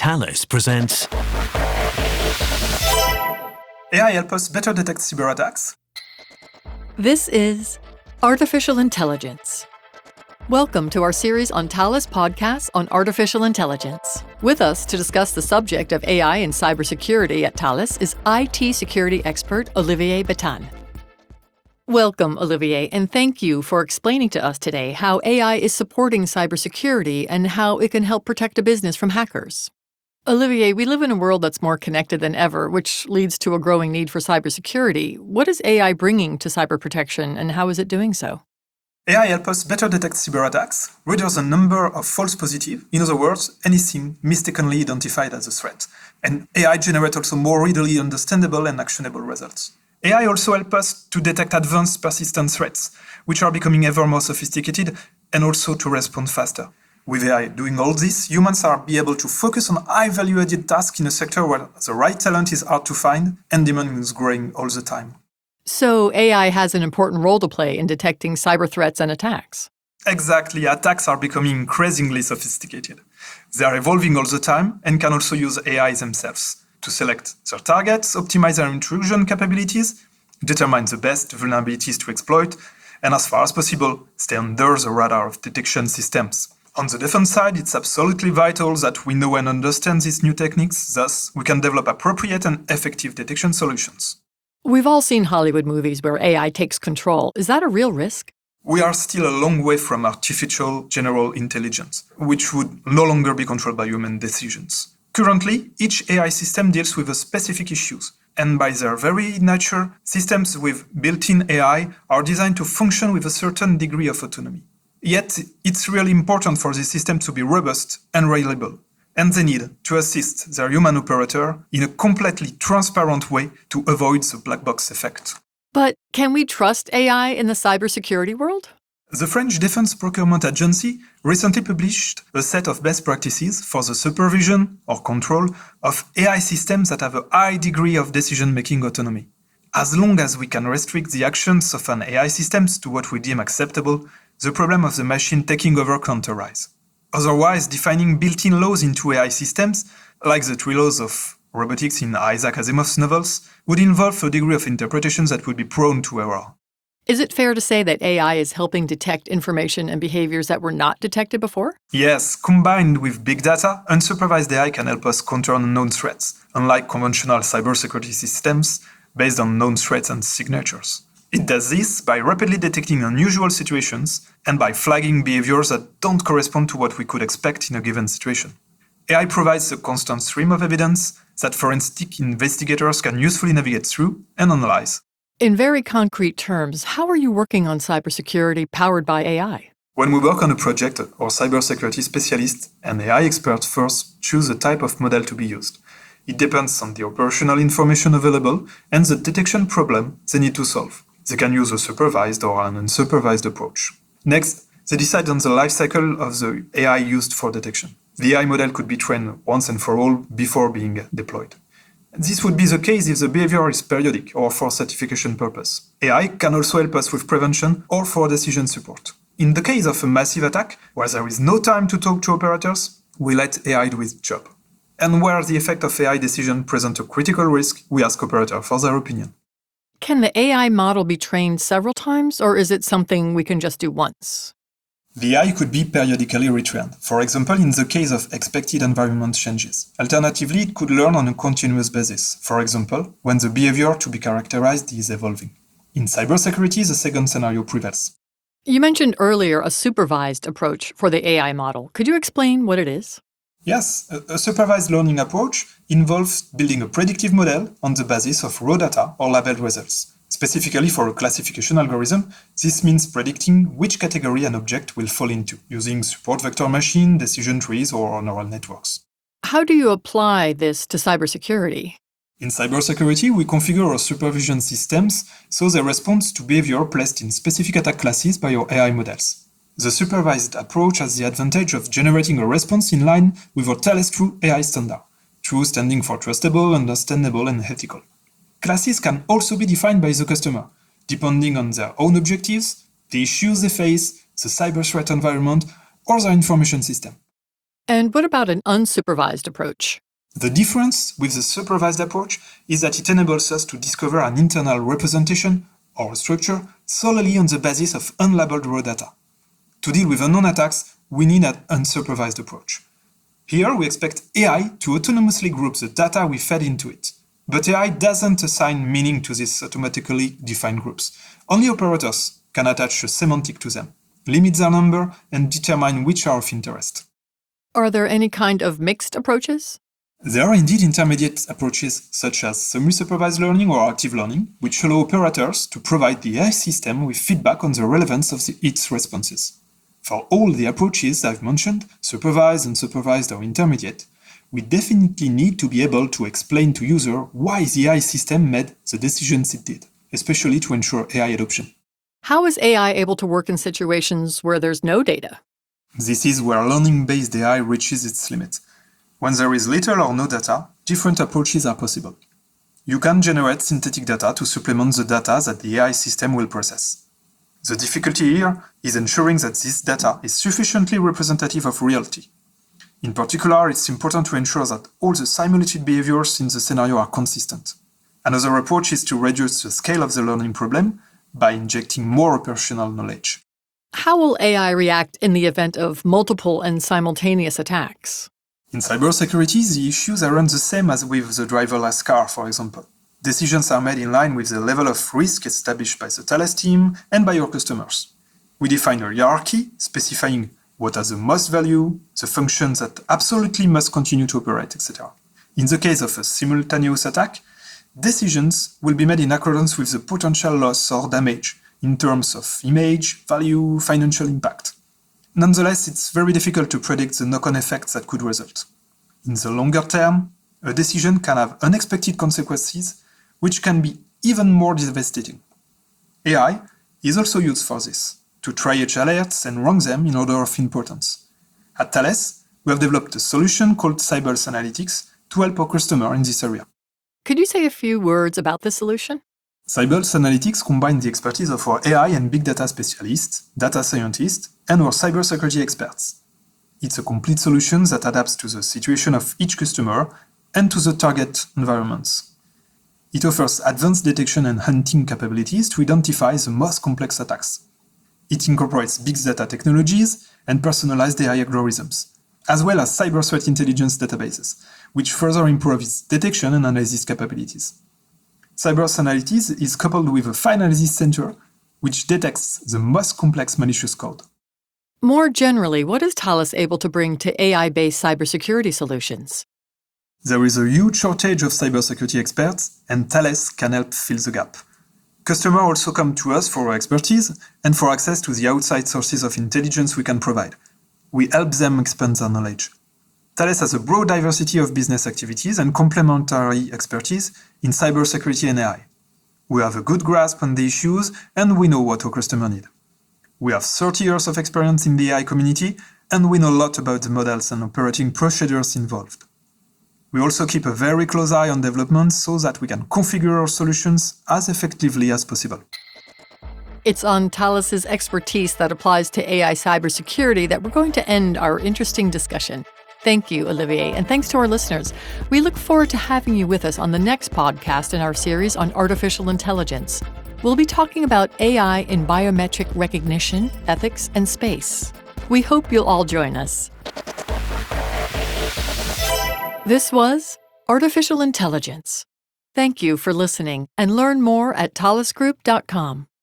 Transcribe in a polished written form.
Thales presents AI help us better detect cyber attacks. This is Artificial Intelligence. Welcome to our series on Thales podcasts on artificial intelligence. With us to discuss the subject of AI and cybersecurity at Thales is IT security expert Olivier Batan. Welcome, Olivier, and thank you for explaining to us today how AI is supporting cybersecurity and how it can help protect a business from hackers. Olivier, we live in a world that's more connected than ever, which leads to a growing need for cybersecurity. What is AI bringing to cyber protection, and how is it doing so? AI help us better detect cyber attacks, reduce the number of false positives, in other words, anything mistakenly identified as a threat. And AI generate also more readily understandable and actionable results. AI also help us to detect advanced persistent threats, which are becoming ever more sophisticated, and also to respond faster. With AI doing all this, humans are able to focus on high value-added tasks in a sector where the right talent is hard to find and demand is growing all the time. So AI has an important role to play in detecting cyber threats and attacks. Exactly, attacks are becoming increasingly sophisticated. They are evolving all the time and can also use AI themselves to select their targets, optimize their intrusion capabilities, determine the best vulnerabilities to exploit, and as far as possible, stay under the radar of detection systems. On the defense side, it's absolutely vital that we know and understand these new techniques, thus we can develop appropriate and effective detection solutions. We've all seen Hollywood movies where AI takes control. Is that a real risk? We are still a long way from artificial general intelligence, which would no longer be controlled by human decisions. Currently, each AI system deals with a specific issues, and by their very nature, systems with built-in AI are designed to function with a certain degree of autonomy. Yet, it's really important for the system to be robust and reliable, and they need to assist their human operator in a completely transparent way to avoid the black box effect. But can we trust AI in the cybersecurity world? The French Defense Procurement Agency recently published a set of best practices for the supervision or control of AI systems that have a high degree of decision-making autonomy. As long as we can restrict the actions of an AI system to what we deem acceptable, the problem of the machine taking over can't arise. Otherwise, defining built-in laws into AI systems, like the three laws of robotics in Isaac Asimov's novels, would involve a degree of interpretation that would be prone to error. Is it fair to say that AI is helping detect information and behaviors that were not detected before? Yes, combined with big data, unsupervised AI can help us counter unknown threats, unlike conventional cybersecurity systems based on known threats and signatures. It does this by rapidly detecting unusual situations and by flagging behaviors that don't correspond to what we could expect in a given situation. AI provides a constant stream of evidence that forensic investigators can usefully navigate through and analyze. In very concrete terms, how are you working on cybersecurity powered by AI? When we work on a project, our cybersecurity specialists and AI experts first choose the type of model to be used. It depends on the operational information available and the detection problem they need to solve. They can use a supervised or an unsupervised approach. Next, they decide on the life cycle of the AI used for detection. The AI model could be trained once and for all before being deployed. This would be the case if the behavior is periodic or for certification purpose. AI can also help us with prevention or for decision support. In the case of a massive attack, where there is no time to talk to operators, we let AI do its job. And where the effect of AI decision present a critical risk, we ask operators for their opinion. Can the AI model be trained several times, or is it something we can just do once? The AI could be periodically retrained, for example in the case of expected environment changes. Alternatively, it could learn on a continuous basis, for example, when the behavior to be characterized is evolving. In cybersecurity, the second scenario prevails. You mentioned earlier a supervised approach for the AI model. Could you explain what it is? Yes, a supervised learning approach involves building a predictive model on the basis of raw data or labeled results. Specifically for a classification algorithm, this means predicting which category an object will fall into, using support vector machine, decision trees, or neural networks. How do you apply this to cybersecurity? In cybersecurity, we configure our supervision systems so they respond to behavior placed in specific attack classes by our AI models. The supervised approach has the advantage of generating a response in line with our Thales True AI standard, True standing for trustable, understandable, and ethical. Classes can also be defined by the customer, depending on their own objectives, the issues they face, the cyber threat environment, or their information system. And what about an unsupervised approach? The difference with the supervised approach is that it enables us to discover an internal representation or a structure solely on the basis of unlabeled raw data. To deal with unknown attacks, we need an unsupervised approach. Here, we expect AI to autonomously group the data we fed into it. But AI doesn't assign meaning to these automatically defined groups. Only operators can attach a semantic to them, limit their number, and determine which are of interest. Are there any kind of mixed approaches? There are indeed intermediate approaches such as semi-supervised learning or active learning, which allow operators to provide the AI system with feedback on the relevance of its responses. For all the approaches I've mentioned, supervised, unsupervised, or intermediate, we definitely need to be able to explain to user why the AI system made the decisions it did, especially to ensure AI adoption. How is AI able to work in situations where there's no data? This is where learning-based AI reaches its limit. When there is little or no data, different approaches are possible. You can generate synthetic data to supplement the data that the AI system will process. The difficulty here is ensuring that this data is sufficiently representative of reality. In particular, it's important to ensure that all the simulated behaviors in the scenario are consistent. Another approach is to reduce the scale of the learning problem by injecting more operational knowledge. How will AI react in the event of multiple and simultaneous attacks? In cybersecurity, the issues aren't the same as with the driverless car, for example. Decisions are made in line with the level of risk established by the Thales team and by your customers. We define a hierarchy specifying what has the most value, the functions that absolutely must continue to operate, etc. In the case of a simultaneous attack, decisions will be made in accordance with the potential loss or damage in terms of image, value, financial impact. Nonetheless, it's very difficult to predict the knock-on effects that could result. In the longer term, a decision can have unexpected consequences, which can be even more devastating. AI is also used for this, to triage alerts and rank them in order of importance. At Thales, we have developed a solution called Cybers Analytics to help our customer in this area. Could you say a few words about this solution? Cybers Analytics combines the expertise of our AI and big data specialists, data scientists, and our cybersecurity experts. It's a complete solution that adapts to the situation of each customer and to the target environments. It offers advanced detection and hunting capabilities to identify the most complex attacks. It incorporates big data technologies and personalized AI algorithms, as well as cyber threat intelligence databases, which further improve its detection and analysis capabilities. Cybers Analytics is coupled with a file analysis center, which detects the most complex malicious code. More generally, what is Thales able to bring to AI-based cybersecurity solutions? There is a huge shortage of cybersecurity experts, and Thales can help fill the gap. Customers also come to us for our expertise and for access to the outside sources of intelligence we can provide. We help them expand their knowledge. Thales has a broad diversity of business activities and complementary expertise in cybersecurity and AI. We have a good grasp on the issues and we know what our customers need. We have 30 years of experience in the AI community and we know a lot about the models and operating procedures involved. We also keep a very close eye on development so that we can configure our solutions as effectively as possible. It's on Thales' expertise that applies to AI cybersecurity that we're going to end our interesting discussion. Thank you, Olivier, and thanks to our listeners. We look forward to having you with us on the next podcast in our series on artificial intelligence. We'll be talking about AI in biometric recognition, ethics, and space. We hope you'll all join us. This was Artificial Intelligence. Thank you for listening, and learn more at thalesgroup.com.